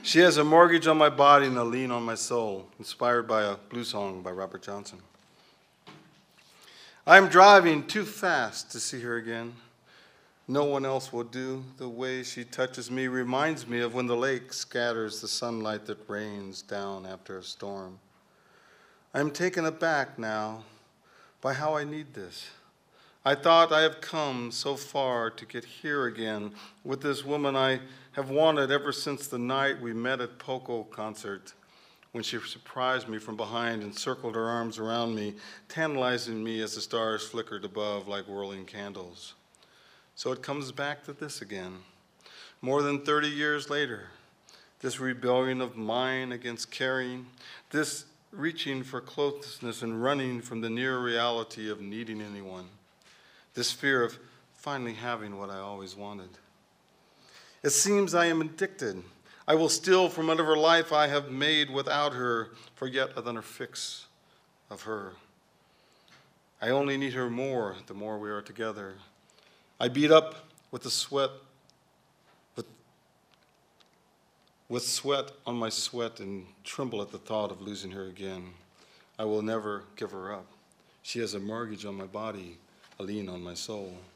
She has a mortgage on my body and a lien on my soul, inspired by a blues song by Robert Johnson. I'm driving too fast to see her again. No one else will do. The way she touches me reminds me of when the lake scatters the sunlight that rains down after a storm. I'm taken aback now by how I need this. I thought I have come so far to get here again with this woman I have wanted ever since the night we met at Poco concert, when she surprised me from behind and circled her arms around me, tantalizing me as the stars flickered above like whirling candles. So it comes back to this again, more than 30 years later, this rebellion of mine against caring, this reaching for closeness and running from the near reality of needing anyone, this fear of finally having what I always wanted. It seems I am addicted. I will steal from whatever life I have made without her for yet another fix of her. I only need her more the more we are together. I beat up with the sweat, with sweat on my sweat and tremble at the thought of losing her again. I will never give her up. She has a mortgage on my body, a lien on my soul.